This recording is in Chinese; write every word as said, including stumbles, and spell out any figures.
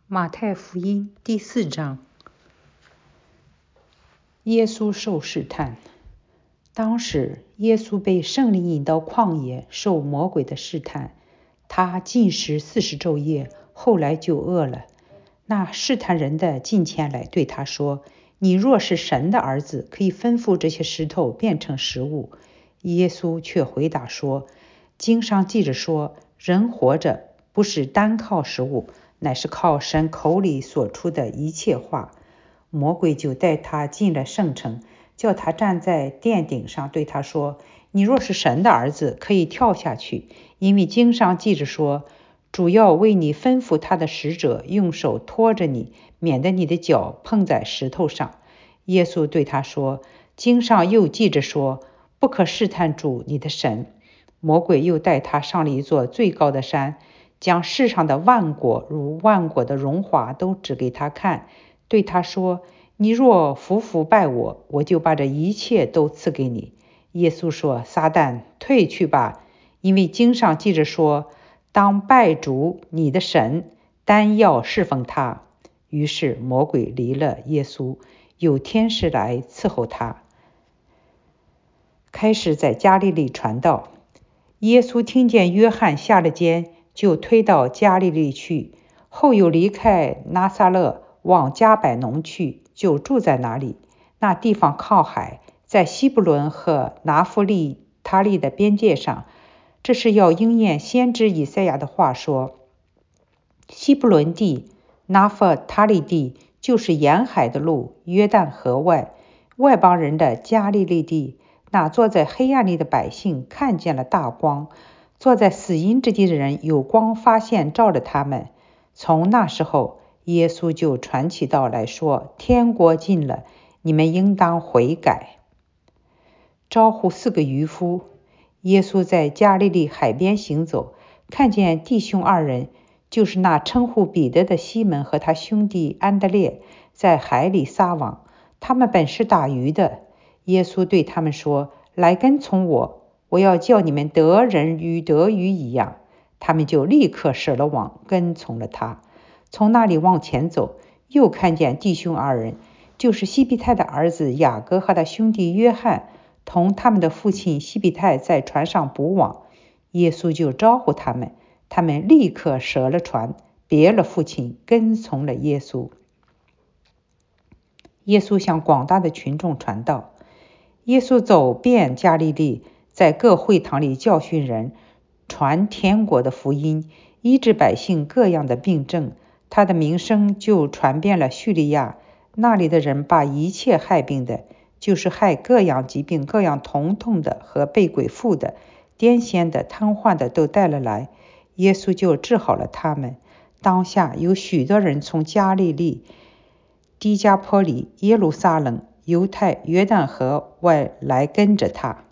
马太福音第四章，耶稣受试探。当时，耶稣被圣灵引到旷野，受魔鬼的试探。他禁食四十昼夜，后来就饿了。那试探人的近前来，对他说：“你若是神的儿子，可以吩咐这些石头变成食物。”耶稣却回答说：“经上记着说，人活着不是单靠食物，乃是靠神口里所出的一切话。”魔鬼就带他进了圣城，叫他站在殿顶上，对他说：“你若是神的儿子，可以跳下去，因为经上记着说，主要为你吩咐他的使者，用手托着你，免得你的脚碰在石头上。”耶稣对他说：“经上又记着说，不可试探主你的神。”魔鬼又带他上了一座最高的山，将世上的万国如万国的荣华都指给他看，对他说：“你若服服拜我，我就把这一切都赐给你。”耶稣说：“撒旦，退去吧，因为经上记着说，当拜主你的神，单要侍奉他。”于是魔鬼离了耶稣，有天使来伺候他，开始在加利利传道。耶稣听见约翰下了监，就推到加利利去，后又离开拿撒勒，往迦百农去，就住在那里。那地方靠海，在西布伦和拿弗利他利的边界上。这是要应验先知以赛亚的话说：“西布伦地、拿弗他利地，就是沿海的路，约旦河外，外邦人的加利利地。那坐在黑暗里的百姓看见了大光，坐在死荫之地的人有光发现照着他们。”从那时候，耶稣就传起道来说：“天国近了，你们应当悔改。”招呼四个渔夫。耶稣在加利利海边行走，看见弟兄二人，就是那称呼彼得的西门和他兄弟安德烈，在海里撒网。他们本是打鱼的。耶稣对他们说：“来跟从我，我要叫你们得人如得鱼一样。”他们就立刻舍了网，跟从了他。从那里往前走，又看见弟兄二人，就是西庇太的儿子雅各和他兄弟约翰，同他们的父亲西庇太在船上捕网。耶稣就招呼他们，他们立刻舍了船，别了父亲，跟从了耶稣。耶稣向广大的群众传道。耶稣走遍加利利，在各会堂里教训人，传天国的福音，医治百姓各样的病症。他的名声就传遍了叙利亚，那里的人把一切害病的，就是害各样疾病、各样疼痛的和被鬼附的、癫痫的、瘫痪的都带了来，耶稣就治好了他们。当下有许多人从加利利、低加坡里、耶路撒冷、犹太、约旦河外来跟着他。